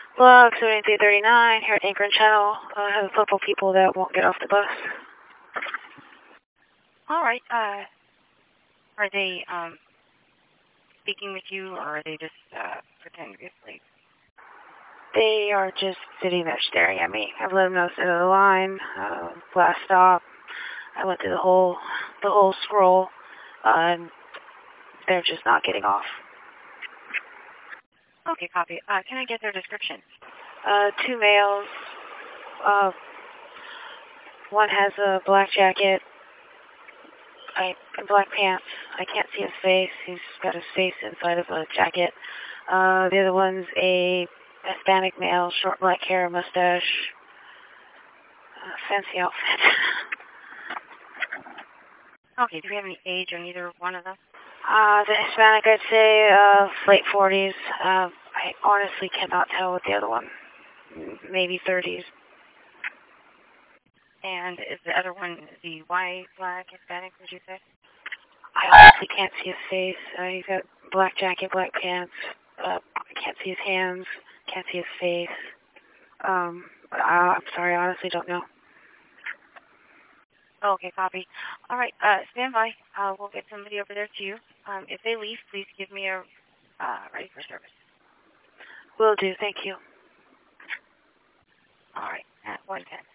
Log 7339 here at Anchor and Channel. I have a couple people that won't get off the bus. All right. Are they speaking with you, or are they just pretending to be asleep? They are just sitting there staring at me. I've let them know to the line, last stop. I went through the whole scroll, and they're just not getting off. Okay, copy. Can I get their description? Two males. One has a black jacket and black pants. I can't see his face. He's got his face inside of a jacket. The other one's a Hispanic male, short black hair, mustache, fancy outfit. Okay, do we have any age on either one of them? The Hispanic, I'd say, late 40s. I honestly cannot tell with the other one. Maybe 30s. And is the other one the white, black, Hispanic, would you say? I honestly can't see his face. He's got black jacket, black pants. I can't see his hands. Can't see his face. I'm sorry, I honestly don't know. Okay, copy. All right, stand by. We'll get somebody over there to you. If they leave, please give me a ready for service. Will do, thank you. All right, at 1:10.